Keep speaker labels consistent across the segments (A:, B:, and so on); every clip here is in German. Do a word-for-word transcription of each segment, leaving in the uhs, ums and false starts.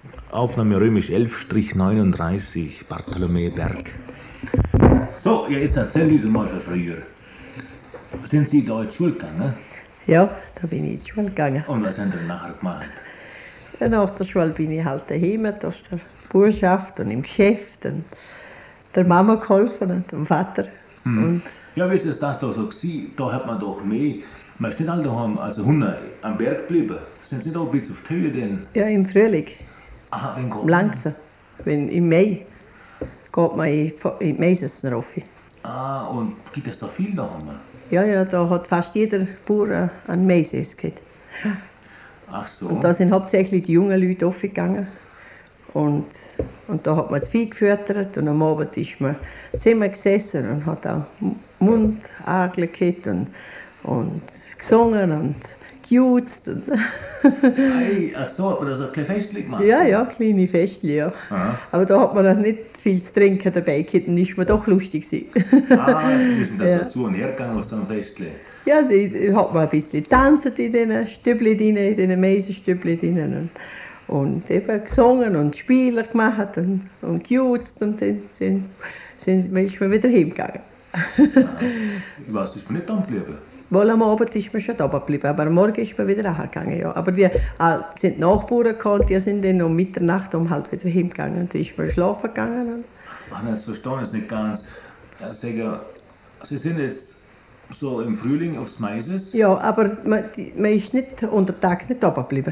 A: Aufnahme römisch elf neununddreißig, Bartholomäberg. So, ja, jetzt erzähl uns mal von früher. Sind Sie da in die Schule gegangen?
B: Ja, da bin ich in die Schule gegangen.
A: Und was haben Sie nachher gemacht?
B: Ja, nach der Schule bin ich halt daheim, aus der Burschaft und im Geschäft und der Mama geholfen und dem Vater.
A: Hm.
B: Und
A: ja, wie ist es das da so gewesen? Da hat man doch mehr, man ist nicht alle daheim, also Hunde am Berg geblieben. Sind Sie da ein bisschen auf die Höhe denn?
B: ja, im Frühling,
A: Aha, wen geht
B: langsam, wenn, im Mai geht man in, in die Meisesner rauf.
A: Ah, und gibt es da viel daheim?
B: Ja, ja, da hat fast jeder Bauer einen Maises gehabt.
A: Ach so.
B: Und da sind hauptsächlich die jungen Leute aufgegangen. Und, und da hat man das Vieh gefüttert und am Abend ist man zusammen gesessen und hat auch Mundagel gehabt und, und gesungen und gejutzt. Und
A: Ei, ach so, hat man da so ein kleines Festchen gemacht?
B: ja, ja, kleine Festchen, ja.
A: Aha.
B: Aber da hat man noch nicht viel zu trinken dabei gehabt und ist man doch lustig gewesen.
A: Ah, müssen das
B: Ja.
A: so zu und her gegangen aus so einem Festchen?
B: Ja, da hat man ein bisschen getanzt in diesen Stübli drin, in diesen Meisenstübli drin. Und, und eben gesungen und Spiele gemacht und, und gejutzt und dann sind, sind, ist man wieder heimgegangen.
A: Was ist man nicht da geblieben?
B: Wohl am Abend ist man schon da geblieben, aber am Morgen ist man wieder nachgegangen. Ja. Aber die äh, sind Nachbarn gekommen, die sind dann um Mitternacht um halt wieder heimgegangen. Und dann ist man schlafen gegangen. Und
A: Ach, nein, das verstehe ich nicht ganz. Ja, sagen, Sie sind jetzt so im Frühling aufs Maises?
B: ja, aber man, die, man ist nicht untertags nicht da geblieben.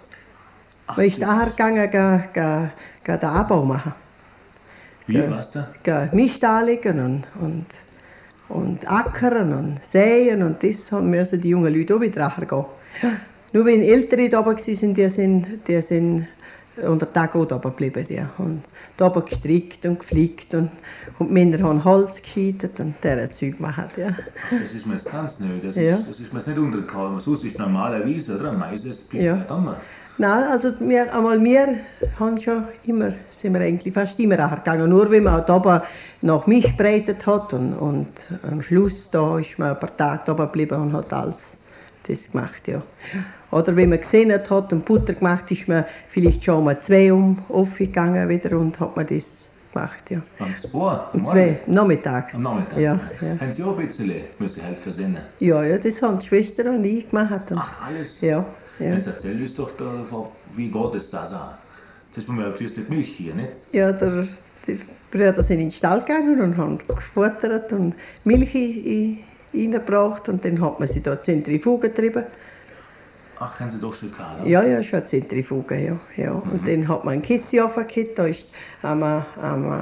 A: Ach,
B: Man ist
A: das-
B: nachher gegangen, ga, ga, ga den Anbau machen.
A: Wie,
B: Ja.
A: was da?
B: Ga Mist anlegen und, und, und ackern und säen und das haben müssen die jungen Leute auch wieder nachher gehen. Nur wenn Ältere da waren, die sind, die sind unter Tag auch da geblieben. Die haben da gestrickt und geflickt und, und die Männer haben Holz gescheitert und dieser Zeug gemacht. Ja.
A: Das ist mir jetzt ganz neu. Das,
B: Ja.
A: ist, das ist mir jetzt nicht untergekommen. Sonst ist normalerweise, oder? Ein Maises bleibt
B: Ja.
A: ja da.
B: Nein, also wir, einmal wir haben schon immer, sind wir eigentlich fast immer nachgegangen. Nur wenn man auch da oben nach Misch gebreitet hat und, und am Schluss da ist man ein paar Tage da geblieben und hat alles das gemacht. Ja. Oder wenn man gesehen hat und Butter gemacht, ist man vielleicht schon um zwei um aufgegangen wieder und hat man das gemacht. Ja.
A: Am zwei?
B: Um zwei, Nachmittag.
A: Am Nachmittag?
B: Ja, ja.
A: Haben Sie auch ein bisschen müssen helfen sehen?
B: Ja, ja, das haben die Schwester und ich gemacht. Und,
A: Ach, alles?
B: ja, ja.
A: Jetzt erzähl uns doch, da, wie geht es da so? Jetzt ist mir ja schließlich Milch hier, nicht?
B: Ja, der, die Brüder sind in den Stall gegangen und haben gefuttert und Milch in- in- reingebracht und dann hat man sie da Zentrifuge getrieben.
A: Ach, haben Sie doch schon gehabt, oder?
B: Ja, ja, schon Zentrifuge, ja. ja. Und dann hat man einen Kissen aufgekippt, da ist am, am,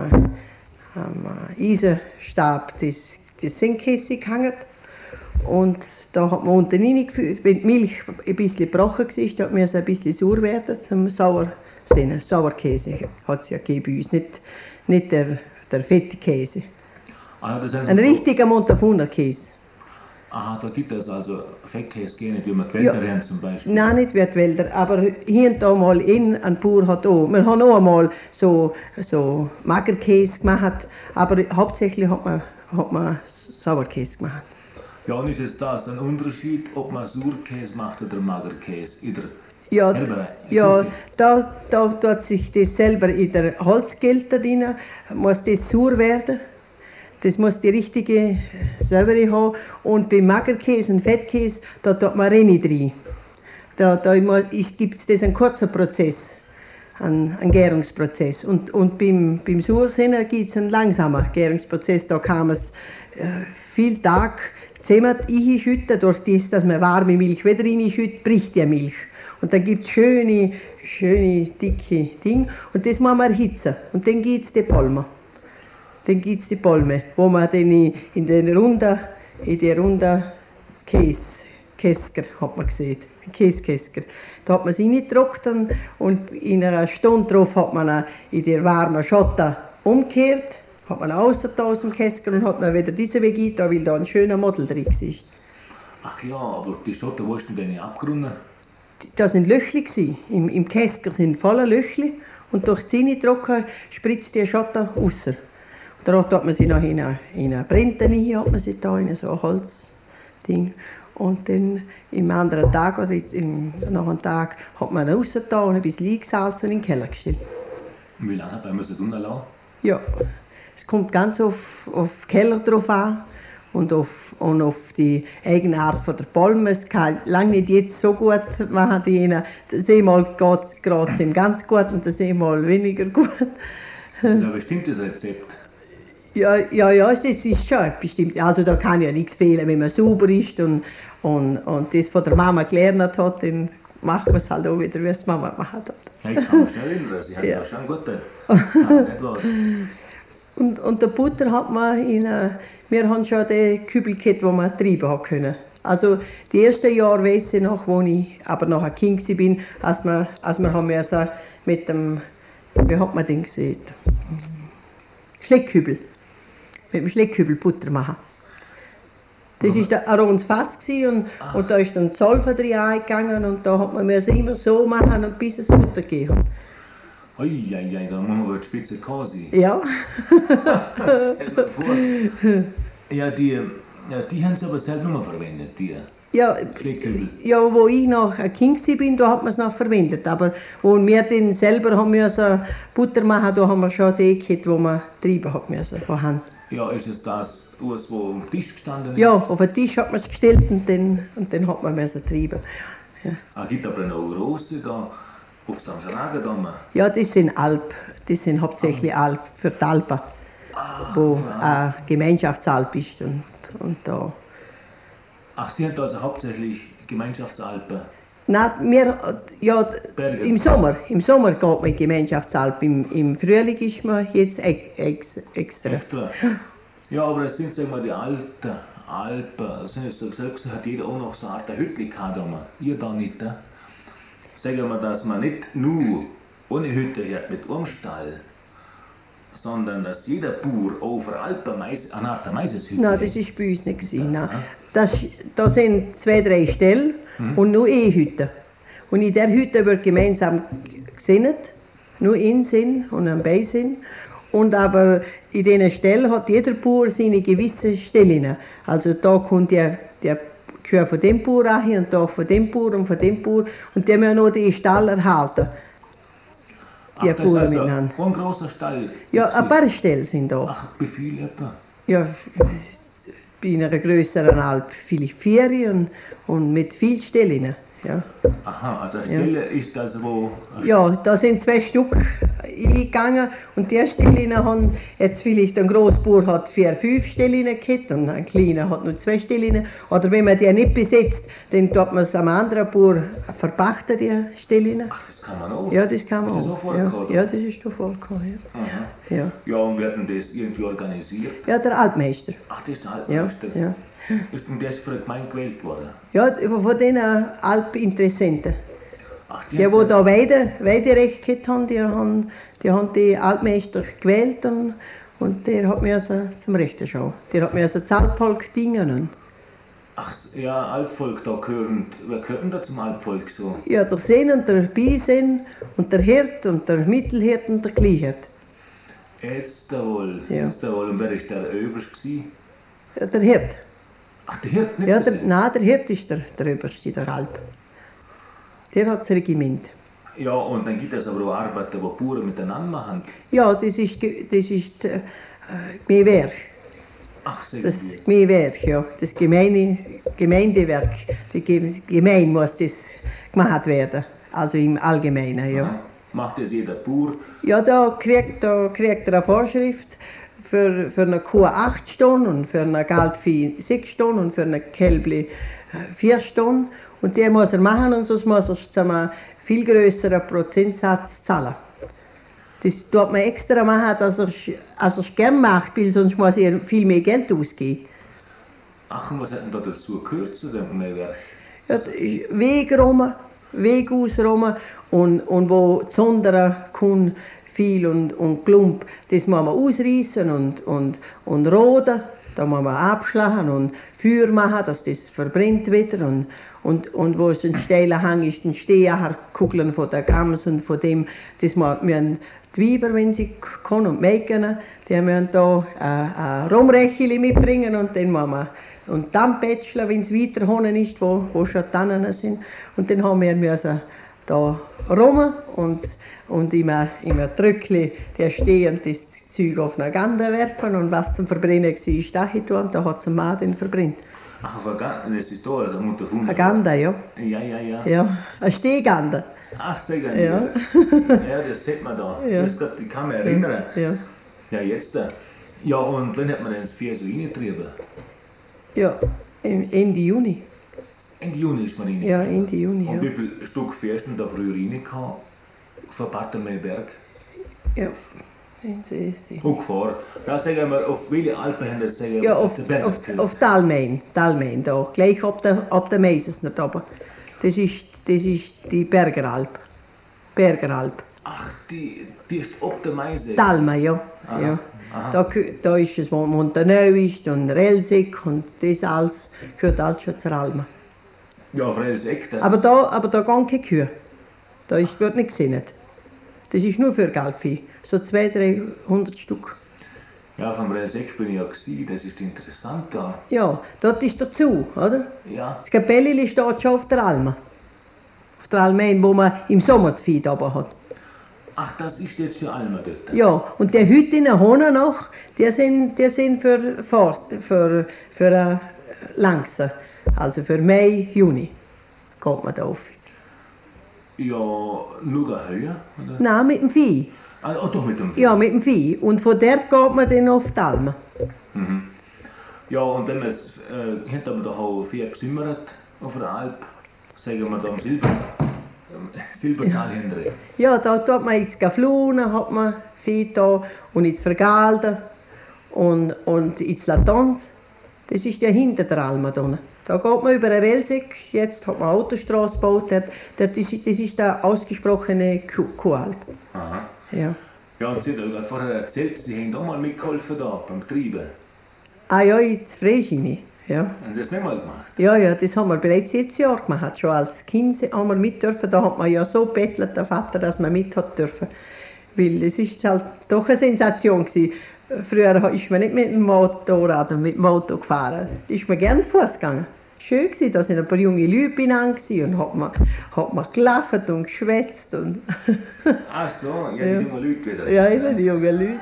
B: am Eisenstab das, das Sinkkissen gehangen. Und da hat man unten reingeführt, wenn die Milch ein bisschen gebrochen war, da hat man ein bisschen sauer werden zum Sauer, Sauerkäse hat es ja gegeben bei uns, nicht, nicht der, der fette Käse.
A: Ah, das haben Sie
B: Ein
A: doch-
B: richtiger Montafuner Käse.
A: Aha, da gibt es also Fettkäse, gehen nicht, wie wir die
B: Ja.
A: Wälder haben zum Beispiel.
B: Nein, nicht wie die Wälder, aber hier und da mal in, ein Bauer hat auch. Wir haben auch einmal so, so Magerkäse gemacht, aber hauptsächlich hat man, hat man Sauerkäse gemacht.
A: Ja, und ist jetzt das ein Unterschied, ob man Sauerkäse macht oder Magerkäse? In der
B: Ja,
A: Selber, in
B: ja
A: Küche?
B: da, da tut sich das selber in der Holzgelte drin, muss das sauer werden. Das muss die richtige Säure haben. Und beim Magerkäse und Fettkäse, da tut man Renni drin. Da, da gibt es das einen kurzen Prozess, einen, einen Gärungsprozess. Und, und beim, beim Sauersinne gibt es einen langsamen Gärungsprozess. Da kann man es äh, viel Tag zusammen einschütten. Durch das, dass man warme Milch wieder reinschüttet, bricht die Milch. Und dann gibt es schöne, schöne, dicke Dinge. Und das muss man erhitzen. Und dann gibt es die Palme. Dann gibt es die Palme, wo man dann in, in den runden, in die runden Käse, Käsker, hat man gesehen, Käsekäsker. Da hat man sie reingetrocknet und in einer Stunde drauf hat man ihn in die warmen Schotte umgekehrt, hat man ihn rausgetan aus dem Käsker und hat dann wieder diesen Weg eingetan, weil da ein schöner Model drin war.
A: Ach ja, aber die Schotte, wo ist denn denn abgerundet?
B: Da sind Löchli gsi. Im, Im Käsker sind voller Löchli und durch die Reintrocken spritzt die Schotte raus. Da hat man sie noch in eine, in eine Brente rein, hat man sie da in so ein Holzding. Und dann im anderen Tag oder im, nach einem Tag hat man ihn rausgetan und ein bisschen eingesalzt und in den Keller gestellt.
A: Und wie lange hat man das lassen?
B: Ja, es kommt ganz auf, auf den Keller drauf an und auf, und auf die Eigenart von der Palme. Es kann lange nicht jetzt so gut machen, die ihnen. Das einmal geht es ihm ganz gut und das einmal weniger gut.
A: Das ist ein bestimmtes Rezept.
B: Ja, ja, ja, das ist schon bestimmt. Also da kann ja nichts fehlen, wenn man sauber ist und, und, und das von der Mama gelernt hat, dann macht man es halt auch wieder, wie es die Mama gemacht hat.
A: Ja, ich kann mich schon erinnern, sie hat
B: Ja.
A: ja schon gute. Ja,
B: und, und der Butter hat man in, äh, wir haben schon den Kübel gehabt, wo man treiben hat können. Also die ersten Jahre weiss ich noch, wo ich aber noch ein Kind war, als wir, als wir haben müssen mit dem, wie hat man den gesehen? Schleckkübel. Mit dem Schleckkübel Butter machen. Das war ein rundes Fass und, und da ist dann Zolfer drin eingegangen und da hat man immer so machen, und bis es Butter gegeben hat.
A: Uiuiui, da machen wir die Spitze quasi.
B: Ja.
A: Stell dir vor. Ja, die, ja, die haben sie aber selbst nur verwendet, die
B: Ja,
A: Schleckkübel.
B: ja, wo ich noch ein Kind war, da hat man es noch verwendet. Aber wo wir dann selber haben müssen Butter machen, da haben wir schon die gehabt, wo man treiben hat müssen von Hand.
A: Ja, ist es das, was wo am Tisch gestanden ist?
B: Ja, auf den Tisch hat man es gestellt und dann, und dann hat man müssen treiben. Ja.
A: Ah, gibt aber noch große da auf Sankt Schragen.
B: Ja, das sind Alp. Das sind hauptsächlich Alp für die Alpen,
A: Ah,
B: wo
A: ja.
B: eine Gemeinschaftsalp ist. Und, und da.
A: Ach, Sie haben also hauptsächlich Gemeinschaftsalpen.
B: Nein, wir, ja,
A: Berge.
B: im Sommer, im Sommer geht man in die Gemeinschaftsalp. Im, im Frühling ist man jetzt ex, ex, extra.
A: Extra. Ja, aber das sind, sagen wir, die alten Alpen. Das sind jetzt so gesagt, hat jeder auch noch so eine Art Hütte gehabt. Ihr da nicht. Ne? Sagen wir, dass man nicht nur ohne Hütte hat mit Urmstall, sondern dass jeder Bauer auf der Alpen Mais, eine Art Maiseshütte
B: Nein,
A: hat.
B: das war bei uns nicht. Gewesen, nein. Das, da sind zwei, drei Ställe und nur eine Hütte. Und in dieser Hütte wird gemeinsam gesinnet, nur in Sinn und ein Beisinn. Und aber in diesen Stellen hat jeder Bauer seine gewissen Stellen. Also da kommt der, der Kühe von dem Bauer rein und da von dem Bauer und von dem Bauer. Und die müssen noch den Stall erhalten. Die
A: Ach, das ist
B: Bauern
A: also
B: miteinander.
A: ein großer Stall.
B: Ja, ein paar Stellen sind da.
A: Ach, wie viele etwa?
B: Ja, bei einer größeren Alp vielleicht vier und, und mit vielen Stellen. Ja.
A: Aha, also eine Stelle ist also wo...
B: Ja, da sind zwei Stück eingegangen und die Stellen haben jetzt vielleicht ein Großbauer hat vier, fünf Stellen gehabt und ein kleiner hat nur zwei Stellen. Oder wenn man die nicht besetzt, dann tut man es einem anderen Bauer verpachten, die Stellen.
A: Ach, das kann man auch?
B: Ja, das kann man
A: Ist das
B: auch.
A: auch vorgekommen?
B: Ja, ja, das ist da vorgekommen. Ja.
A: Aha.
B: Ja.
A: Ja, und wir hatten das irgendwie organisiert.
B: Ja, der Altmeister.
A: Ach, das ist der
B: Ja,
A: Altmeister.
B: ja.
A: Ist und der ist für die Gemeinde gewählt worden?
B: Ja, von den Alpinteressenten.
A: Ach,
B: Die, die da Weide, Weiderecht gehabt haben, die haben die, haben die Altmeister gewählt und, und der hat mir also zum Rechten schauen. Der hat mir also das Alpvolk dingen.
A: Ach, ja, Alpvolk, da gehören, wer gehört denn da zum Alpvolk so?
B: Ja, der Sehn und der Beisehn und der Hirt und der Mittelhirt und der Kleinhirt.
A: Jetzt da wohl,
B: Ja.
A: jetzt da wohl. Und wer ist der Oberst gewesen?
B: Ja, der Hirt.
A: Ach, der Hirt, nicht
B: Ja,
A: der
B: der, nein, der Hirt ist der, der Oberste, der Alp. Der hat das Regiment.
A: Ja, und dann gibt es aber auch Arbeiten, die Bauern miteinander machen.
B: Ja, das ist, ge- das ist äh, Gemeinwerk.
A: Ach, sagen
B: Das
A: wir.
B: Gemeinwerk, ja. Das Gemeine, Gemeindewerk. Die Ge- Gemein muss das gemacht werden. Also im Allgemeinen, ja.
A: Aha. Macht das jeder Bauer?
B: Ja, da kriegt, da kriegt er eine Vorschrift für, für eine Kuh acht Stunden und für eine Geldvieh sechs Stunden und für eine Kälbli vier Stunden. Und die muss er machen und sonst muss er zu einem viel größeren Prozentsatz zahlen. Das tut man extra machen, dass er es gerne macht, weil sonst muss er viel mehr Geld ausgeben.
A: Ach, und was hat denn da dazu gehört zu dem Mehrwerk?
B: Ja, das ist Weg rum, Weg ausrum und, und wo die Sondern kommen, viel und, und Klump, das muss man ausreißen und, und, und roden. Da muss man abschlagen und Feuer machen, dass das verbrennt wieder. Und, und, und wo es ein steiler Hang ist, dann stehen Kugeln von der Gams und von dem. Das müssen die Weiber, wenn sie kommen und melken, die müssen da ein Rumrecheli mitbringen und dann muss man und dann Bachelor, wenn es weiter unten ist, wo, wo schon Tannen sind. Und dann haben wir müssen da rum und, und immer, immer Drückli, der stehen und das Zeug auf eine Ganda werfen und was zum Verbrennen war, dahin tun und da hat es ein Mann den verbrennt.
A: Ach, auf Ganda, das ist da, da muss der Hund.
B: Eine Ganda, ja.
A: Ja, ja, ja.
B: Ja, eine Stehganda.
A: Ach, sehr
B: Ja.
A: gerne. Ja, das sieht man da.
B: Ja.
A: Das grad, ich kann mich erinnern.
B: Ja,
A: Ja, jetzt da. Ja, und wann hat man denn das Vieh so reingetrieben?
B: ja. im Ende Juni.
A: Ende Juni ist man reingetrieben.
B: Ja, Ende Juni,
A: Und
B: ja.
A: wie viel Stück Vieh hast du da früher reingehauen? Von Bartelmeerberg?
B: Ja. Ende ist-
A: Hochgefahren. Da sagen wir, auf welche Alpen haben das sagen
B: Ja, auf,
A: den Berg
B: auf,
A: gekürt?
B: auf Talmain, Talmain da, gleich ab der, ab der Meises nicht oben. Das ist, das ist die Bergeralp. Bergeralp.
A: Ach, die, die ist ob der Meise.
B: Talma, ja.
A: Aha,
B: ja.
A: aha.
B: Da, gehö- da ist es Montaneuist und Relsig und das alles, gehört alles schon zur Alma.
A: Ja, auf Relseck. Das
B: Aber da, aber da gehen keine Kühe. Da ist, wird nicht gesehen. Das ist nur für Galpvieh. So zweihundert, dreihundert Stück.
A: Ja, vom Relseck bin ich ja gewesen. Das ist interessant da.
B: Ja, dort ist dazu, oder?
A: Ja.
B: Das Kapellili steht schon auf der Alma. Auf der Almain, wo man im Sommer das Vieh oben hat.
A: Ach, das ist jetzt die Alma dort.
B: Ja, und die Hütten Hohner noch, die sind, die sind für, Forst, für, für äh, langsam. Also für Mai, Juni geht man da auf.
A: Ja, nur der Höhe? Oder?
B: Nein, mit dem Vieh.
A: Ah, oh, doch mit dem Vieh.
B: Ja, mit dem Vieh. Und von dort geht man dann auf die Alma.
A: Mhm. Ja, und dann ist, äh, hat aber da auch viel gesimmert auf der Alp. Sagen wir da am Silber, am Silbertal hinten.
B: Ja, da tut man ins Gaflunen, hat man Vieh da, und ins Vergalden und, und ins Latons. Das ist ja hinter der Alma da. Da geht man über den Relsig, jetzt hat man eine Autostrasse gebaut, dort, dort ist, das ist der ausgesprochene Kuh- Kuhalb.
A: Aha.
B: Ja.
A: Ja, und Sie haben ja vorher erzählt, Sie haben auch mal mitgeholfen da beim Treiben.
B: Ah ja, ins Freschini. Ja.
A: Haben Sie das nicht mal gemacht?
B: Ja, ja, das haben wir bereits jetzt Jahr gemacht. Schon als Kind haben wir mit dürfen. Da hat man ja so bettelt, der Vater, dass man mit hat dürfen. Weil das ist halt doch eine Sensation gewesen. Früher ist man nicht mit dem Motorrad und mit dem Auto gefahren. Da ist man gerne zu Fuß gegangen. Schön gewesen, da sind ein paar junge Leute beieinander gewesen und hat man, hat man gelacht und geschwätzt und
A: Ach so, ja, die
B: Ja.
A: jungen Leute wieder.
B: ja, immer die jungen Leute.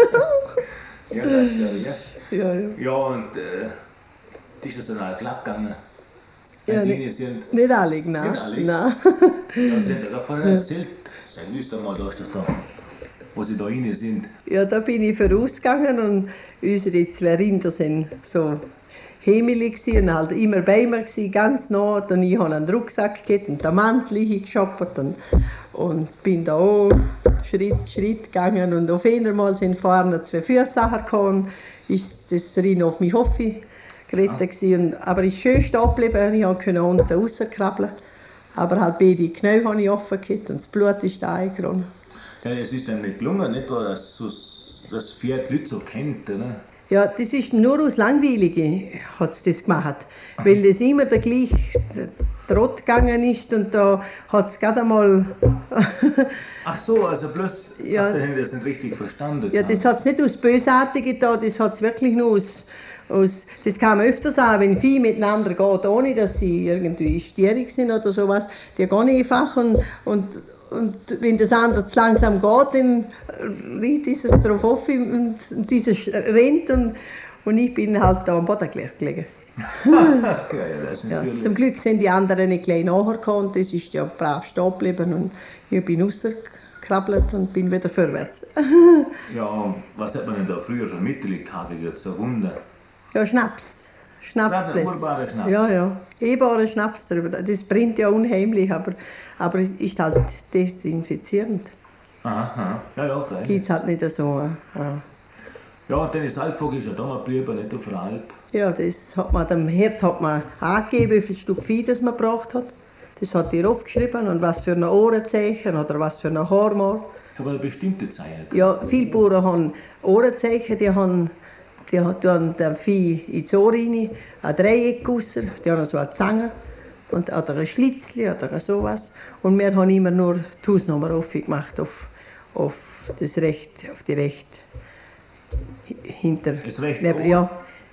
A: Ja, das ist ja, ja.
B: ja, ja.
A: Ja, und äh, das ist dann auch glatt gegangen. Wenn
B: Ja,
A: Sie
B: nicht-
A: rein sind.
B: Nicht alle, nein.
A: Nicht alle?
B: Nein.
A: Ja, Sie haben das auch vorher erzählt. Sagen Sie doch mal, da ist doch da, wo Sie da rein sind.
B: Ja, da bin ich vorausgegangen und unsere zwei Rinder sind so Hemeli und halt immer bei mir gewesen, ganz nah. Und ich habe einen Rucksack gehabt und den Mantel geshoppt und, und bin da auch Schritt, Schritt gegangen. Und auf einmal sind vorne zwei Füßsachen gekommen, ist das Rennen auf mich Hoffi geritten gewesen. Und, aber es ist schön stehen geblieben, ich konnte unten rauskrabbeln. Aber halt beide Knie habe ich offen gehabt und das Blut ist da eingerannt.
A: Ja, es ist einem nicht gelungen, nicht wahr, dass so das Pferd die Leute so kennt, oder?
B: Ja, das ist nur aus Langweilige hat es das gemacht, weil das immer der gleiche Trott gegangen ist und da hat es gerade einmal,
A: Ach so, also bloß,
B: Ja.
A: ach, da haben wir das nicht richtig verstanden.
B: ja, das hat es nicht aus Bösartigen getan, das hat es wirklich nur aus, aus, das kann man öfters sagen, wenn Vieh miteinander geht, ohne dass sie irgendwie stierig sind oder sowas, die gehen einfach und, und, und wenn das andere zu langsam geht, dann riet dieses drauf auf und, und dieses rennt und, und ich bin halt da am Boden gleich gelegen.
A: ja, ja, das ist
B: Ja,
A: natürlich.
B: zum Glück sind die anderen nicht gleich nachher gekommen, das ist ja brav stehen geblieben und ich bin rausgekrabbelt und bin wieder vorwärts.
A: Ja, was hat man denn da früher für Mittel gehabt, so Wunder?
B: Ja, Schnaps. Schnapsplätze.
A: urbarer Schnaps.
B: Ja, ja. E-barer Schnaps drüber. Das brennt ja unheimlich, aber, aber es ist halt desinfizierend.
A: Aha, aha. Ja, ja, freilich.
B: Gibt es halt nicht so. Äh,
A: Ja, und dann ist Alpfog ist ja da mal geblieben, nicht auf der Alp.
B: ja, das hat man, dem Herd hat man angegeben, wie viel Stück Vieh das man gebraucht hat. Das hat er aufgeschrieben und was für ein Ohrenzeichen oder was für ein Hormor.
A: Aber eine bestimmte Zeit.
B: Ja, viele Bauern haben Ohrenzeichen, die haben, die haben dem Vieh ins Ohr rein, ein Dreieck raus, die haben so eine Zange und, oder ein Schlitzli oder sowas. Und wir haben immer nur die Hausnummer aufgemacht auf, auf das Recht, auf die Recht hinter,
A: Das rechte
B: neben,
A: Ohr?
B: ja,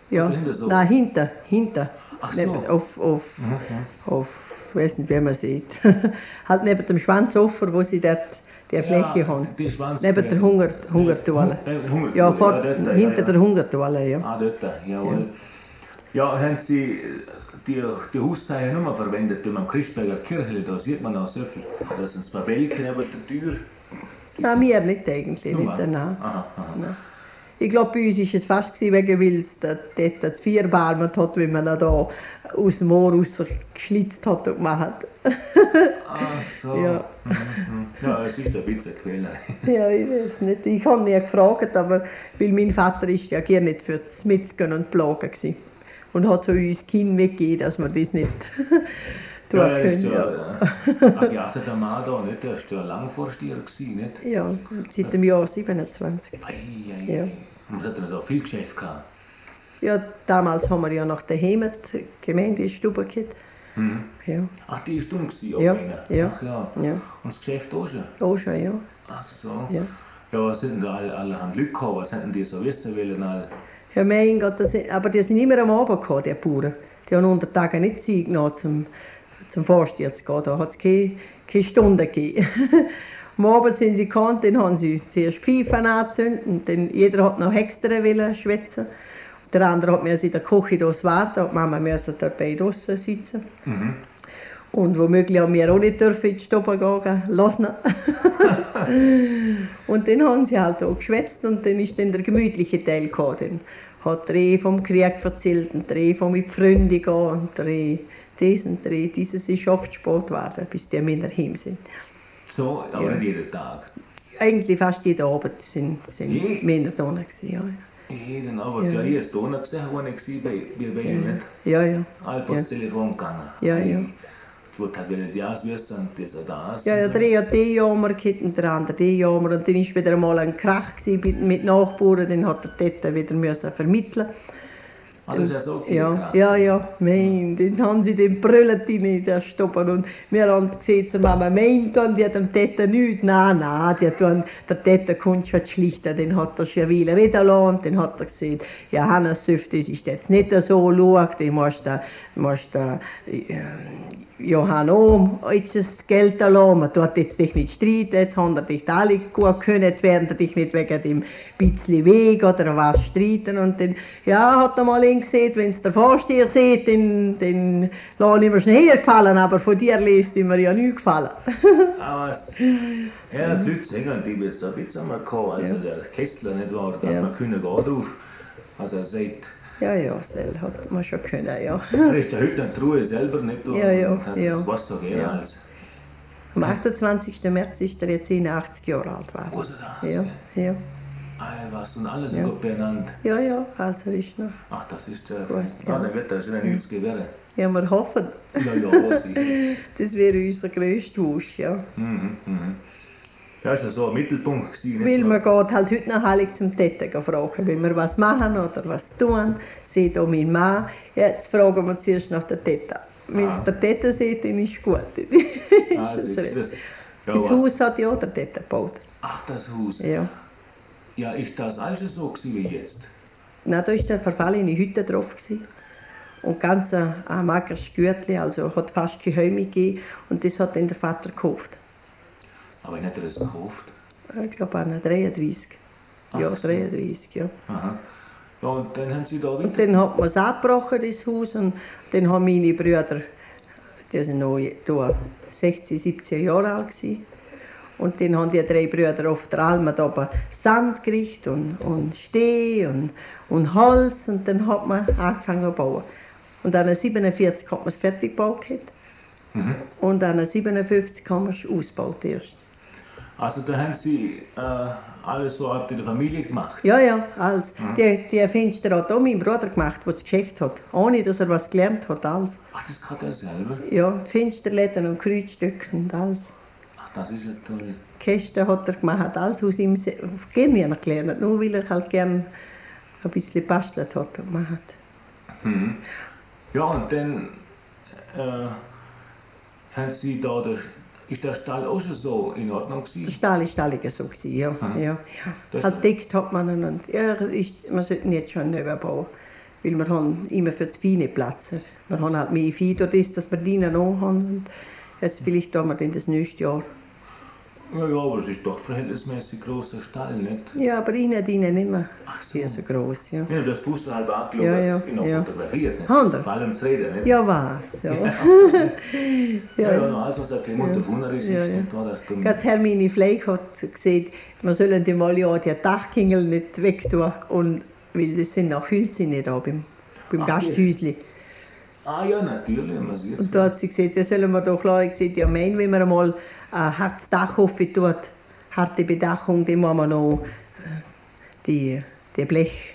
B: Ja.
A: Oder hinter so?
B: Nein, hinter, hinter.
A: Ach
B: Neben,
A: so.
B: auf, auf,
A: Mhm.
B: auf, ich weiß nicht, wie man sieht. Halt neben dem Schwanzoffer, wo sie dort die Fläche
A: Ja,
B: haben.
A: die Schwanz-
B: Neben der Hunger, Hungertoile.
A: Hung- Hungertoile,
B: Ja, vor,
A: ja, dort, ja,
B: hinter
A: ja.
B: der Hungertoile, ja.
A: Ah, dort, jawohl. Ja, haben Sie die, die Hauszeichen nicht mehr verwendet, wenn man am Christberger Kirche, da sieht man auch so viel. Da sind zwei Bälke neben der Tür.
B: Nein, wir nicht eigentlich,
A: Nur
B: nicht,
A: mal.
B: nein.
A: Aha, aha.
B: Nein. Ich glaube, bei uns war es fast gewesen, wegen weil es dort das Vierbarmet hat, wenn man ihn da aus dem Moor rausgeschlitzt hat und gemacht hat.
A: Ach so.
B: Ja.
A: Mhm, mhm. Ja, es ist ein bisschen eine Quälerei.
B: Ja, ich weiß nicht. Ich habe nie gefragt, aber weil mein Vater ist ja gar nicht für das Metzgen und Plagen gewesen. Und hat so uns Kind weggegeben, dass wir das nicht tun
A: Ja, ja, ist
B: können.
A: ja,
B: Ja,
A: äh, geachtet der Mann da, nicht? Der ist ja lang Vorsteher gewesen, nicht?
B: ja, seit dem Jahr siebenundzwanzig.
A: Ei, ei,
B: Ja.
A: ei. Und hat er so viel Geschäft gehabt.
B: Ja, damals haben wir ja nach der Heimat Gemeindestube gehabt.
A: Mhm.
B: Ja,
A: Ach, die ist dumm gewesen,
B: Ja,
A: auch einer.
B: ja,
A: Ach ja.
B: ja.
A: Und das Geschäft auch schon?
B: auch schon, ja.
A: Ach so.
B: Ja.
A: Ja, was sind denn da alle, alle haben Glück gehabt? Was hätten die so wissen wollen? All?
B: Ja, mein Gott, das, aber die sind immer am Abend gekommen, die Bauern. Die haben unter Tagen nicht Zeit genommen, zum, zum Vorsteher zu gehen. Da hat es keine, keine Stunde gegeben. Am Abend sind sie gekommen, dann haben sie zuerst Pfeifen angezündet. Und dann, jeder hat noch extra wollen schwätzen. Der andere hat mir in der Küche das warten, und die Mama musste dabei draussen sitzen.
A: Mhm.
B: Und womöglich haben wir auch nicht dürfen in die Stube gehen lassen. Und dann haben sie halt auch geschwätzt und dann ist dann der gemütliche Teil gekommen. Dann hat der eh vom Krieg erzählt und der eh von mit Freunden gehen und der eh das und der eh dieses ist oft spät geworden, bis die Männer heim sind.
A: So, aber
B: Ja.
A: nicht jeden Tag.
B: Eigentlich fast jeden Abend sind, sind
A: Je-
B: Männer da gewesen, ja.
A: Jeden Abend.
B: Ja.
A: Ja, hier ist Donau gesehen, wo ich war, bei, bei Wien, nicht?
B: Ja, ja.
A: Halb
B: Ja.
A: ans Telefon gegangen.
B: Ja, ja.
A: Ich wollte halt wieder das wissen und das und das.
B: Ja, ja, der eine hat den Jammer gehabt und der andere den Jammer. Und dann war wieder einmal ein Krach gewesen mit, mit Nachbarn, dann hat der dort wieder müssen vermitteln.
A: Alles ja so
B: Ja,
A: gekracht.
B: ja, ja, mein, dann haben sie den brüllt in der Stube und wir haben gesehen, zur Mama, mein, dann, die hat dem Täter nichts, nein, nein, die hat dann, der Täter kommt schon schlichten, dann hat er schon wieder reden lassen und dann hat er gesagt, ja, Hannes Süft, das ist jetzt nicht so, schau, du musst da, musst da, äh, Johann Ohm, jetzt das Geld lassen, man tut jetzt dich nicht streiten, jetzt haben er dich alle gut können, jetzt werden er dich nicht wegen dem bisschen Weg oder was streiten und dann, ja, hat er mal ihn gesehen, wenn es der Vorsteher sieht, dann, dann lasse ich mir schnell gefallen, aber von dir lässt ihm ja nicht gefallen.
A: Aber es, ja, die Leute sagen, die bist da ein bisschen einmal gekommen, also
B: Ja.
A: der Kessler nicht wahr, da
B: Ja.
A: hat man können gehen drauf. Also er sagt,
B: Ja, ja, Sel hat man schon können, ja.
A: er ist der heute in der Ruhe selber nicht da.
B: Ja, ja,
A: und hat
B: ja.
A: das Wasser gegeben
B: Ja.
A: als,
B: Am achtundzwanzigsten März ist er jetzt einundachtzig Jahre alt geworden.
A: was er da
B: Ja, ja,
A: Ah, was und alles
B: Ja.
A: ja. beieinander.
B: ja, ja, also ist noch.
A: Ach, das ist der.
B: Gut,
A: ja.
B: ja.
A: Dann wird er schon ein neunziger werden.
B: Ja, wir hoffen,
A: Ja, ja, sicher.
B: das wäre unser grösster Wunsch, ja.
A: Mhm, mhm. Ja, ist ja so ein Mittelpunkt gewesen.
B: Weil
A: nicht
B: man
A: wahr?
B: geht halt heute noch heilig zum Täter fragen, wenn wir was machen oder was tun. Seht auch mein Mann, ja, jetzt fragen wir zuerst nach der Täter. Wenn es
A: Ah.
B: der Täter sieht, dann ist es gut.
A: Ah,
B: ist es
A: siehst
B: recht.
A: du das? Ja,
B: Das
A: was?
B: Haus hat ja auch der Täter gebaut.
A: Ach, das Haus.
B: Ja.
A: Ja, ist das alles so gewesen wie jetzt?
B: Na, da war eine verfallene Hütte drauf. Gewesen. Und ganz ein, ein mageres Gürtli, also hat fast keine Häume gegeben. Und das hat dann der Vater gekauft.
A: Aber nicht er das gekauft.
B: Ich glaube, an dreiunddreißig. Ja,
A: Ach so.
B: dreiunddreißig, ja.
A: Aha. Ja, und dann haben sie da wieder.
B: Und dann hat man es abgebrochen, das Haus. Und dann haben meine Brüder, die sind noch da sechzehn, siebzehn Jahre alt gewesen. Und dann haben die drei Brüder auf der Alm da oben Sand gekriegt und, und Steh und, und Holz. Und dann hat man angefangen zu bauen. Und an siebenundvierzig hat man es fertig gebaut. gehabt.
A: Mhm.
B: Und an siebenundfünfzig haben wir es ausgebaut erst.
A: Also da haben sie äh, alles so Art in der Familie gemacht.
B: Ja, ja, alles. Die, die Fenster hat auch mein Bruder gemacht, der das Geschäft hat. Ohne, dass er was gelernt hat, alles.
A: Ach, das kann er selber.
B: Ja, die Fensterläden und Kreuzstücke und alles.
A: Ach, das ist ja toll.
B: Kästen hat er gemacht, alles aus ihm se- gerne gelernt. Nur weil er halt gern ein bisschen gebastelt hat und gemacht.
A: Mhm. Ja, und dann äh, haben sie da, der, ist der Stall auch schon so in Ordnung
B: Der
A: gewesen?
B: Stall ist alliger so gewesen, ja.
A: Mhm.
B: ja,
A: Das-
B: ja. Halt deckt hat man ihn und ja, ist, wir sollten jetzt schon neu bauen. weil wir haben immer für das Vieh nicht Platz. Wir haben halt mehr Vieh dort ist, dass wir die noch haben. Und jetzt vielleicht tun wir dann das nächste Jahr.
A: Ja, ja, aber es ist doch verhältnismäßig großer Stall, nicht?
B: Ja, aber innen dienen nicht mehr
A: Ach so.
B: sehr so groß. Ja,
A: Ja, das Fuß halb angeschaut,
B: Ja, ja,
A: ich noch
B: ja.
A: fotografiert, nicht?
B: Haben Sie?
A: Vor allem das Reden, nicht?
B: ja was. Ja.
A: Ja,
B: ja,
A: ja, noch alles, was ein bisschen unterwundert ist,
B: Ja,
A: ist
B: ja.
A: nicht wahr, dass du...
B: Gerade Hermine Fleck hat gesagt, wir sollen die mal ja die Dachkingel nicht wegtun, und, weil das sind auch Hülsen da beim, beim
A: Ach,
B: Gasthäusli.
A: Ah ja, natürlich, man sieht
B: Und da hat sie gesagt, das sollen wir doch klar. Ich gesagt, ja, mein, wenn man einmal ein hartes Dach offen tut, harte Bedachung, dann muss man noch äh, die, die Blechdach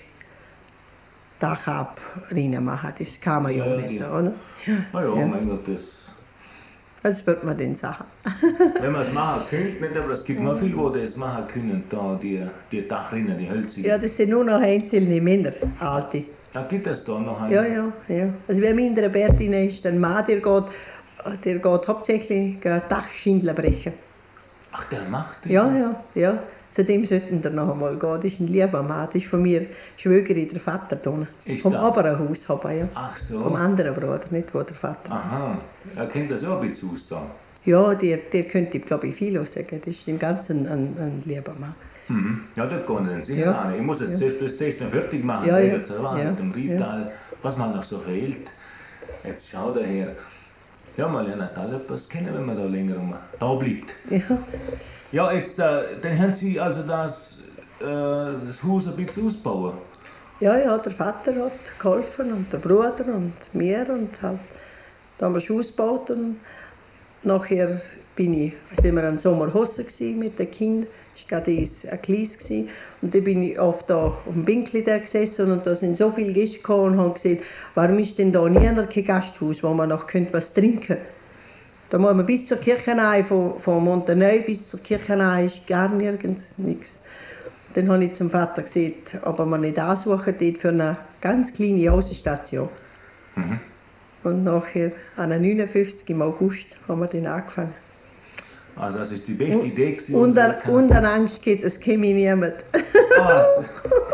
B: ab reinmachen. Das kann man ja,
A: Ja,
B: nicht,
A: die-
B: oder?
A: Ah ja,
B: Ja.
A: mein Gott, das...
B: Das wird man dann sagen.
A: Wenn man es machen könnte, nicht, aber es gibt noch viele, die das machen können, da, die, die Dachrinnen, die Hölzige.
B: Ja, das sind nur noch einzelne Männer, alte.
A: Da gibt es da noch einen.
B: Ja, ja, ja. Also wer in der Bertin ist, ein Mann, der geht, der geht hauptsächlich äh, Dachschindler brechen.
A: Ach, der macht das?
B: Ja, ja, ja. Zu dem sollten wir noch einmal gehen. Das ist ein lieber Mann. Das ist von mir Schwägerin, der Vater. Da.
A: Ist
B: Vom
A: das?
B: oberen Haus habe ich, ja.
A: Ach
B: Vom
A: so.
B: anderen Bruder, nicht wo der Vater.
A: Aha. Er kennt das auch ein bisschen aus da.
B: Ja, der, der könnte, glaube ich, viel sagen. Das ist im Ganzen ein, ein lieber Mann.
A: Mhm. Ja, das kann ich dann sicher
B: Ja.
A: an. Ich muss jetzt zuerst bis sechzehn fertig machen,
B: Ja,
A: ja,
B: ja.
A: jetzt ja.
B: Ja.
A: mit dem Rital, was man noch so fehlt. Jetzt schau daher. Ja, mal lernen alle etwas kennen, wenn man da länger rum da bleibt.
B: Ja.
A: Ja, jetzt, äh, dann haben Sie also das, äh, das Haus ein bisschen ausbauen.
B: Ja, ja, der Vater hat geholfen und der Bruder und mir und halt, da haben wir schon ausgebaut und nachher bin ich, sind wir an Sommerhosen gsi mit den Kindern, es war gerade ein kleines gsi, und dann bin ich oft da auf dem Bänkli da gesessen und da sind so viele Gäste gekommen und haben gesagt, warum ist denn da nie kein Gasthaus, wo man noch könnte was trinken. Da muss man bis zur Kirchenei, von, von Monteneu bis zur Kirchenei ist gar nirgends nichts. Dann habe ich zum Vater gesagt, ob er mir nicht ansuchen dort für eine ganz kleine Außenstation.
A: Mhm.
B: Und nachher, an den neunundfünfzig im August, haben wir dann angefangen.
A: Also das ist die beste Idee gewesen.
B: Und,
A: die
B: an,
A: man kann-
B: und an Angst geht, es käme niemand.
A: Was?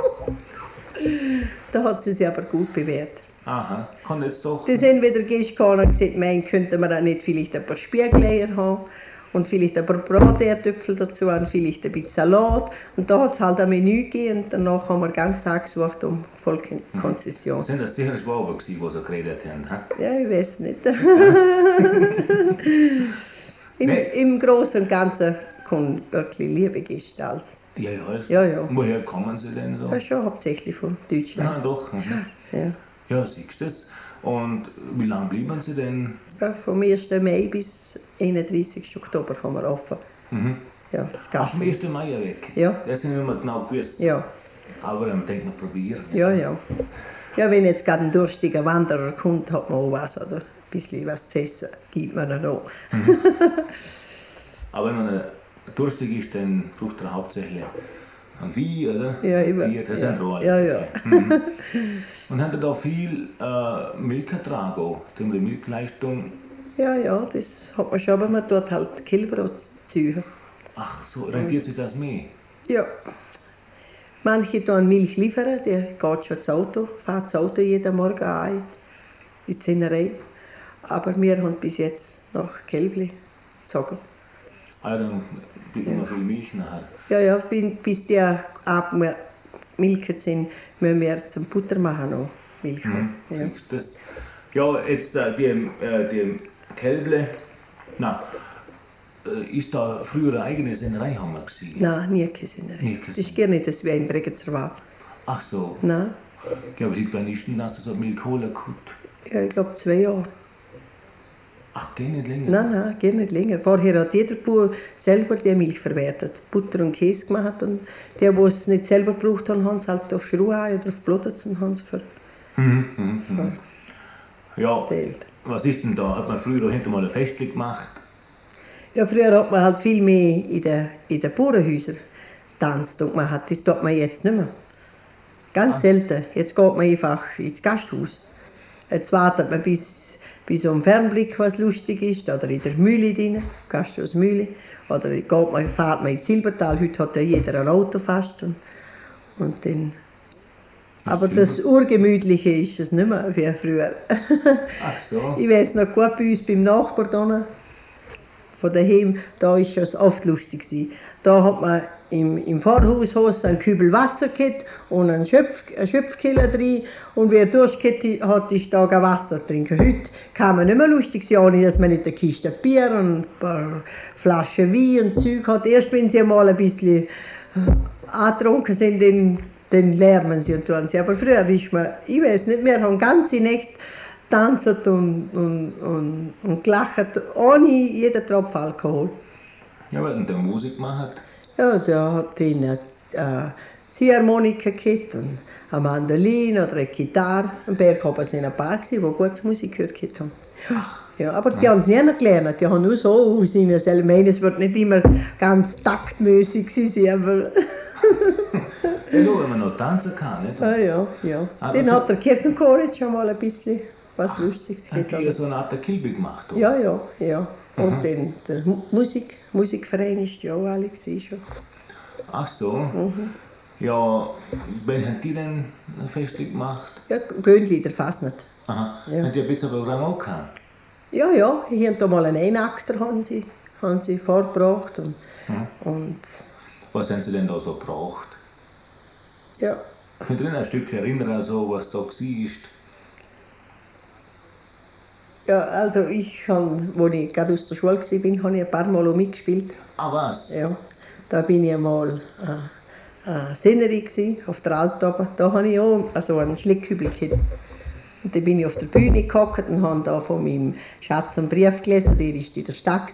B: Da hat sie sich aber gut bewährt.
A: Aha, kann jetzt doch.
B: Da sind wieder Gäste gekommen und gesagt, mein, könnte man da nicht vielleicht ein paar Spiegeleier haben und vielleicht ein paar Bratährtöpfel dazu und vielleicht ein bisschen Salat. Und da hat es halt ein Menü gegeben und danach haben wir ganz angesucht um Vollkonzession.
A: Sind das sicher Schwaben gewesen, die so geredet haben? hä?
B: Ja, ich weiß nicht. Im,
A: Nee.
B: Im Großen und Ganzen kommen wirklich liebe Gäste als.
A: Ja, ja. Also,
B: Ja, ja.
A: Woher kommen sie denn so?
B: Ja, schon hauptsächlich von Deutschland.
A: Na doch. Mhm.
B: Ja.
A: Ja, siehst du das. Und wie lange bleiben sie denn?
B: Ja, vom ersten Mai bis einunddreißigsten Oktober haben wir offen.
A: Mhm.
B: Ja, das
A: Ach,
B: Gast.
A: am ersten Mai ja weg.
B: Ja.
A: Das sind wir immer genau gewusst.
B: Ja,
A: Aber man denkt, man probieren.
B: ja, ja. Ja, wenn jetzt gerade ein durstiger Wanderer kommt, hat man auch was, oder? Ein bisschen was zu essen gibt man dann auch.
A: Aber wenn man durstig ist, dann braucht er hauptsächlich ein Wein, oder?
B: Ja, immer.
A: Bier, das
B: Ja.
A: sind Rohre.
B: Ja, ja.
A: Mhm. Und hat er da viel äh, Milchertrag auch, die Milchleistung?
B: Ja, ja, das hat man schon, aber man tut halt Kälber ziehen.
A: Ach so, rentiert sich das mehr?
B: Ja. Manche tun Milch liefern, der geht schon das Auto, fährt das Auto jeden Morgen ein, in die Zinnerei. Aber wir haben bis jetzt noch Kälbli gezogen.
A: Ah, dann bleibt immer viel Milch nachher.
B: Ja, ja, bin- bis die abgemilkt sind, müssen wir zum Butter machen noch Milch.
A: Mhm.
B: Ja.
A: Siehst du das? Ja, jetzt äh, die, äh, die Kälble, na, äh, ist da früher eine eigene Sennerei haben wir gesehen?
B: Nein, nie keine Zinnerei.
A: Nie keine
B: Das ist gar nicht, dass wir in Bregenzer war.
A: Ach so.
B: Nein,
A: Ja, aber die bei Nischen hast du so Milch holen können.
B: ja, ich glaube zwei Jahre.
A: Ach, geh nicht länger.
B: Nein, nein, gar nicht länger. Vorher hat jeder Bauer selber die Milch verwertet, Butter und Käse gemacht. Und die, die es nicht selber gebraucht haben, haben es halt auf Schruhei oder auf Bloderzen haben sie
A: Mhm, mhm, mhm. Ja,
B: verteilt.
A: was ist denn da? Hat man früher hinter mal ein Festli gemacht?
B: Ja, früher hat man halt viel mehr in den, in den Bauernhäusern getanzt und man hat, das tut man jetzt nicht mehr. Ganz
A: Ah.
B: selten. Jetzt geht man einfach ins Gasthaus. Jetzt wartet man bis, bis um Fernblick was lustig ist, oder in der Mühle drin, Gasthaus Mühle. Oder geht man, fährt man ins Silbertal, heute hat ja jeder ein Auto fast. Und, und dann, Aber das Urgemütliche ist es nicht mehr wie früher.
A: Ach so.
B: Ich weiß noch gut, bei uns beim Nachbar da, von daheim, da war es oft lustig gewesen. Da hat man im, im Pfarrhaus einen Kübel Wasser gehabt und einen, Schöpf, einen Schöpfkeller drin. Und wer durchgeht hat, ist da kein Wasser trinken. Heute kann man nicht mehr lustig sein, ohne dass man nicht eine Kiste Bier und ein paar Flaschen Wein und Zeug hat. Erst wenn sie mal ein bisschen angetrunken sind, dann, dann lernen sie und tun sie. Aber früher ist man, ich weiß nicht mehr, haben ganze Nächte tanzt und, und, und, und gelacht, ohne jeden Tropfen Alkohol.
A: Ja, weil der Musik macht.
B: Ja, der hat eine äh, Ziehharmonika gehabt, und eine Mandoline oder eine Gitarre. Am Berg haben sie ein paar, die gute Musik gehört haben. Ja, aber die ja. haben es nie gelernt, die haben nur so aus ihnen selber. Ich meine, es wird nicht immer ganz taktmäßig sein, aber...
A: Ja, nur wenn man noch tanzen kann, nicht?
B: Ja, ja, ja. Den hat der Kirchenchor jetzt schon mal ein bisschen was Ach, Lustiges
A: gemacht. Hat die so eine Art Kilbe gemacht? Oder?
B: Ja, ja, ja. Und mhm. den, der Musik, Musikverein ist ja auch alle schon.
A: Ach so. Mhm. Ja, wann haben die denn ein Festlich gemacht?
B: Ja, Böhnlieder fast nicht.
A: Aha. Ja. Haben die ein bisschen Programm auch gehabt?
B: Ja, ja. Hier haben da mal einen Einakter haben sie, haben sie vorgebracht. Und, mhm. und
A: was haben sie denn da so gebraucht?
B: Ja.
A: Könnt ihr euch ein Stück erinnern, also, was da war?
B: Ja, also ich habe, als ich gerade aus der Schule war, habe ich ein paar Mal auch mitgespielt.
A: Ah, was?
B: Ja, da bin ich einmal äh, äh, Sinnerin auf der Alp oben. Da habe ich auch also einen Schlickhübel gehabt. Und dann bin ich auf der Bühne gehockt und habe da von meinem Schatz einen Brief gelesen, der war in der Stadt.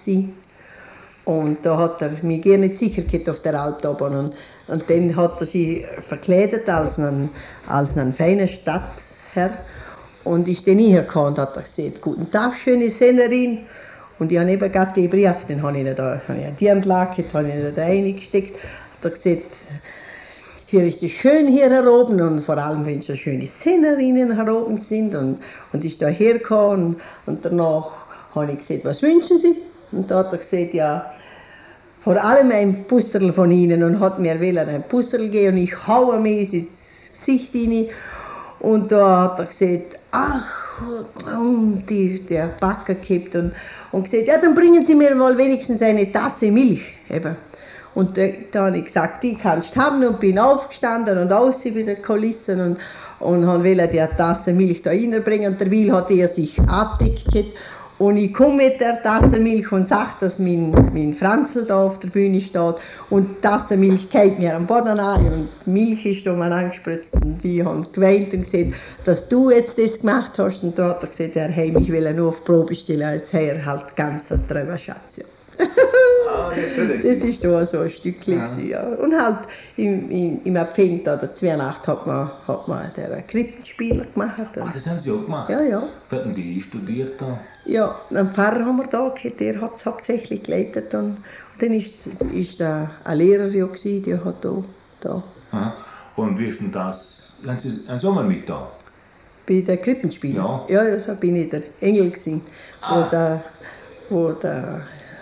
B: Und da hat er mich gar nicht sicher gehabt auf der Alp oben. Und, und dann hat er sich verkleidet als einen, als einen feinen Stadtherr. Und ist dann reingekommen und hat gesagt, guten Tag, schöne Sennerin. Und ich habe eben gerade den Brief, den habe ich da, habe ich die Anlage, den habe ich da reingesteckt. Hat er gesagt, hier ist es schön hier heroben und vor allem, wenn so schöne Sennerinnen heroben sind. Und, und ist da hergekommen und, und danach habe ich gesagt, was wünschen Sie? Und da hat er gesagt, ja, vor allem ein Pusserl von Ihnen und hat mir wollen ein Pusserl geben und ich haue mir ins Gesicht rein. Und da hat er gesagt, ach, und die, der Backer gehabt und, und gesagt, ja, dann bringen Sie mir mal wenigstens eine Tasse Milch. Eben. Und da, da habe ich gesagt, die kannst du haben und bin aufgestanden und aus bei den Kulissen und, und wollte die Tasse Milch da reinbringen und der Will hat er sich abdeckt. Und ich komme mit der Tasse Milch und sage, dass mein, mein Franzl da auf der Bühne steht. Und die Tasse Milch geht mir am Boden an und die Milch ist um angespritzt. Und die haben geweint und gesagt, dass du jetzt das gemacht hast. Und da hat er gesagt, Herr Heim, ich will nur auf die Probe stellen, als Herr halt ganz ein treuer Schatz. Ja.
A: Ah, das
B: ist da so ein Stückchen. Ja. Ja. Und halt im, im, im Advent oder zur Weihnacht hat man, hat man den Krippenspieler gemacht.
A: Ach, das haben Sie auch gemacht?
B: Ja, ja.
A: Was haben die studiert da?
B: Ja, einen Pfarrer haben wir da gehabt, der hat es hauptsächlich geleitet. Und, und dann ist, ist da ein Lehrer, ja, gewesen, der hat da. da.
A: Aha. Und wie ist denn das? Haben Sie einen Sommer mit da?
B: Bei den Krippenspielern?
A: Ja.
B: Ja, ja, da bin ich der Engel gewesen, wo
A: ah.
B: der, wo der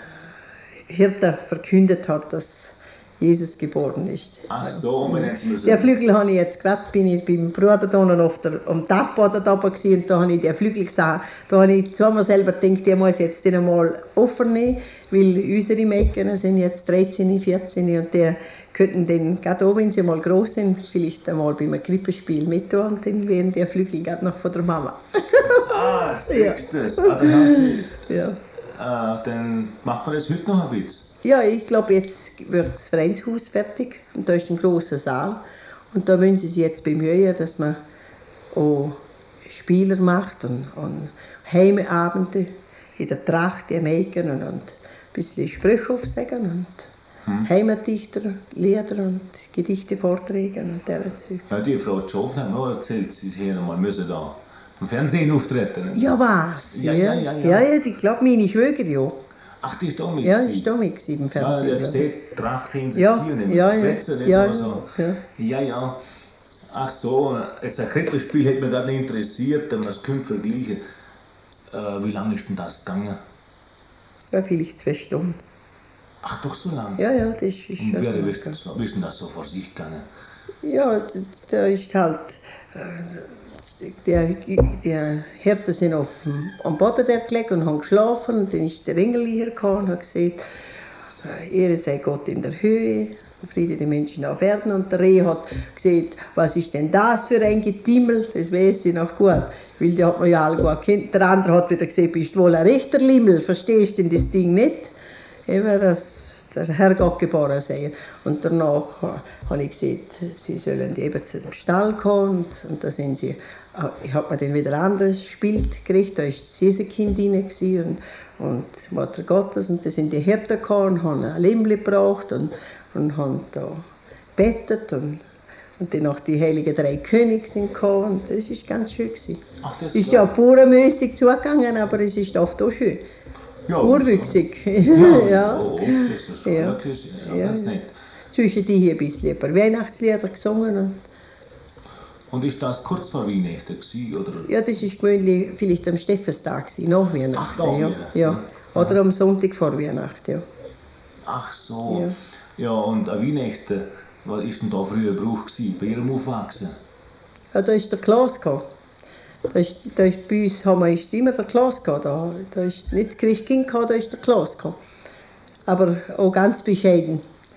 B: Hirte verkündet hat, dass Jesus geboren ist.
A: Ach so, und wenn Sie müssen.
B: Der Flügel habe ich jetzt gerade, bin ich beim Bruder da und auf der, am Dachboden da oben gewesen, und da habe ich den Flügel gesehen. Da habe ich zweimal selber gedacht, der muss jetzt den einmal aufnehmen, weil unsere Mädchen sind jetzt dreizehn, vierzehn und die könnten den, gerade auch wenn sie mal groß sind, vielleicht einmal bei einem Krippenspiel mit tun und dann wären der Flügel gerade noch von der Mama.
A: Ah, siehst du das? Ah, dann haben Sie,
B: ja.
A: äh, dann macht man das heute noch ein Witz.
B: Ja, ich glaube, jetzt wird das Vereinshaus fertig und da ist ein grosser Saal. Und da wollen sie sich jetzt bemühen, dass man auch Spieler macht und, und Heimabende in der Tracht, die Mädchen und, und ein bisschen Sprüche aufsagen und hm. Heimdichter, Lieder und Gedichte vortragen und derlei Zeug.
A: Ja, die Frau Schofen hat mir erzählt, sie hier einmal müssen da im Fernsehen auftreten.
B: Ja, was?
A: Ja, ja, ja. ja,
B: ja. ja ich glaube, meine Schwägerin ja.
A: Ach, die ist da mit?
B: Ja, die ist da mit im Fernsehen.
A: Ja, der sieht, Tracht hin,
B: ja,
A: hier, nicht
B: ja,
A: Schwätze,
B: ja,
A: ja, so.
B: ja.
A: ja, ja. Ach so, jetzt ein Krippenspiel hätte mich gerade interessiert, wenn man es könnte vergleichen. Äh, wie lange ist denn das gegangen?
B: Ja, vielleicht zwei Stunden.
A: Ach, doch so lange?
B: Ja, ja, das ist
A: schon. Und wie ist denn das so vor sich gegangen?
B: Ja, da ist halt Die, die Hirten sind auf dem, am Boden dort gelegen und haben geschlafen. Und dann ist der Engel hergekommen und hat gesagt, Ehre sei Gott in der Höhe, Friede den Menschen auf Erden. Und der Reh hat gesagt, was ist denn das für ein Getimmel? Das weiß ich noch gut, weil die hat man ja alle gut kennt. Der andere hat wieder gesagt, bist wohl ein rechter Limmel, verstehst du denn das Ding nicht? Eben, dass der Herrgott geboren sei. Und danach äh, habe ich gesagt, sie sollen eben zum Stall kommen. Und, und da sind sie, ich habe mir dann wieder ein anderes Spiel gekriegt, da war das Jesuskind rein und, und Mutter Gottes. Und da sind die Hirten gekommen und haben ein Limmel gebracht und, und haben da gebetet. Und, und dann auch die heiligen drei Könige sind gekommen. Und das war ganz schön. Ach, das ist ja bauernmäßig zugegangen, aber es ist oft auch schön.
A: Ja,
B: urwüchsig.
A: Ja,
B: ja.
A: Oh, das ist schon
B: Ja.
A: wirklich ja,
B: Ja.
A: ganz nett.
B: Zwischen die hier ein bisschen lieber Weihnachtslieder gesungen. Und
A: Und ist das kurz vor Weihnachten gewesen, oder?
B: ja, das war gewöhnlich vielleicht am Stephanstag, gewesen, nach Weihnachten.
A: Ach, nach
B: ja.
A: Weihnachten.
B: Ja. Oder am Sonntag vor Weihnachten. Ja.
A: Ach so.
B: Ja.
A: Ja, und an Weihnachten, was ist denn da früher Brauch gewesen, bei Ihrem Aufwachsen?
B: Ja, da ist der Klaus gehabt. Da ist, da ist bei uns haben wir ist immer der Klaus gehabt. Da, da ist nicht das Christkind gehabt, da ist der Klaus gehabt. Aber auch ganz bescheiden.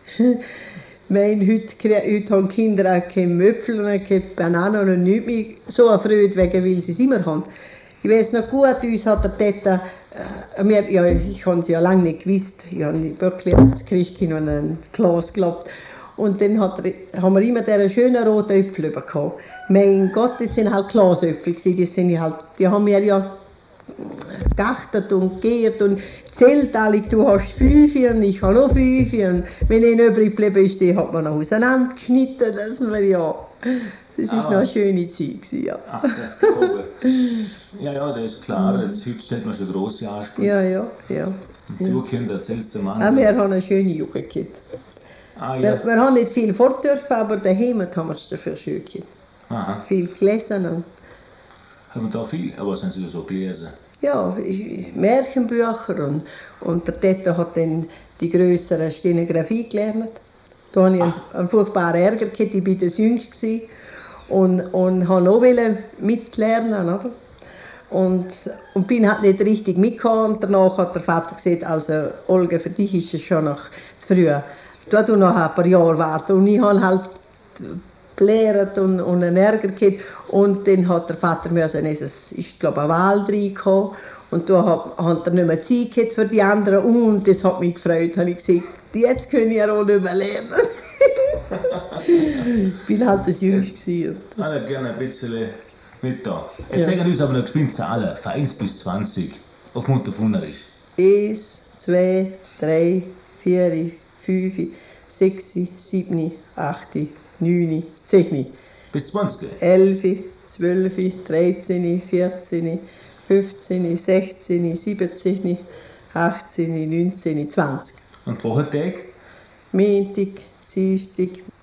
B: Meine, heute, heute haben Kinder auch keine Möpfel und keine Bananen und nichts mehr so erfreut, wegen, weil sie es immer haben. Ich weiß noch gut, uns hat der Täter, äh, wir, ja, ich habe es ja lange nicht gewusst, ich habe wirklich das Christkind und einen Klaus geglaubt. Und dann hat er, haben wir immer diesen schönen roten Äpfel bekommen. Mein Gott, das sind halt Glasäpfel gewesen, die, sind halt, die haben wir ja geachtet und geehrt und zählt alle, du hast fünf und ich habe noch fünf und wenn einer übrig geblieben ist, die hat man noch auseinandergeschnitten, dass wir ja, das war ah. noch eine schöne Zeit gewesen, ja.
A: Ach, das glaube ich. Ja, ja, das ist klar, jetzt, heute stellt man schon grosse Ansprüche.
B: Ja, ja, ja.
A: Und du, Kinder, erzählst du mal.
B: Ja, wir haben eine schöne Jugend gehabt.
A: Ah, ja.
B: wir, wir haben nicht viel fort dürfen, aber daheim haben wir es dafür schön gehabt.
A: Aha.
B: Viel gelesen. Und
A: haben wir da viel? Aber was haben Sie da so gelesen?
B: ja, Märchenbücher und, und der Täter hat dann die grössere Stenografie gelernt. Da hatte ich einen, einen furchtbaren Ärger gehabt, ich war das Jüngste und, und wollte auch mitlernen. Oder? Und, und bin halt nicht richtig mitgekommen. Und danach hat der Vater gesagt, also Olga, für dich ist es schon noch zu früh. Du musst noch ein paar Jahre warten. Und ich habe halt belehrt und, und einen Ärger gehabt. Und dann hat der Vater müssen, es ist glaube ich eine Wahl reingekommen. Und da hat, hat er nicht mehr Zeit gehabt für die anderen. Und das hat mich gefreut. Habe ich gesagt, jetzt kann ich ja auch nicht mehr lernen. Ich bin halt das Jüngste.
A: Alle gerne ein bisschen mit da. Jetzt
B: Ja.
A: zeigen uns aber noch geschwind Zahlen, von eins bis zwanzig, auf Mutterfunerisch.
B: eins, zwei, drei, vier, fünf, sechs, sieben, acht, neun, zehn,
A: Bis zwanzig.
B: elf, zwölf, dreizehn, vierzehn, fünfzehn, sechzehn, siebzehn, achtzehn, neunzehn, zwanzig.
A: Und Wochentag?
B: Montag, Dienstag,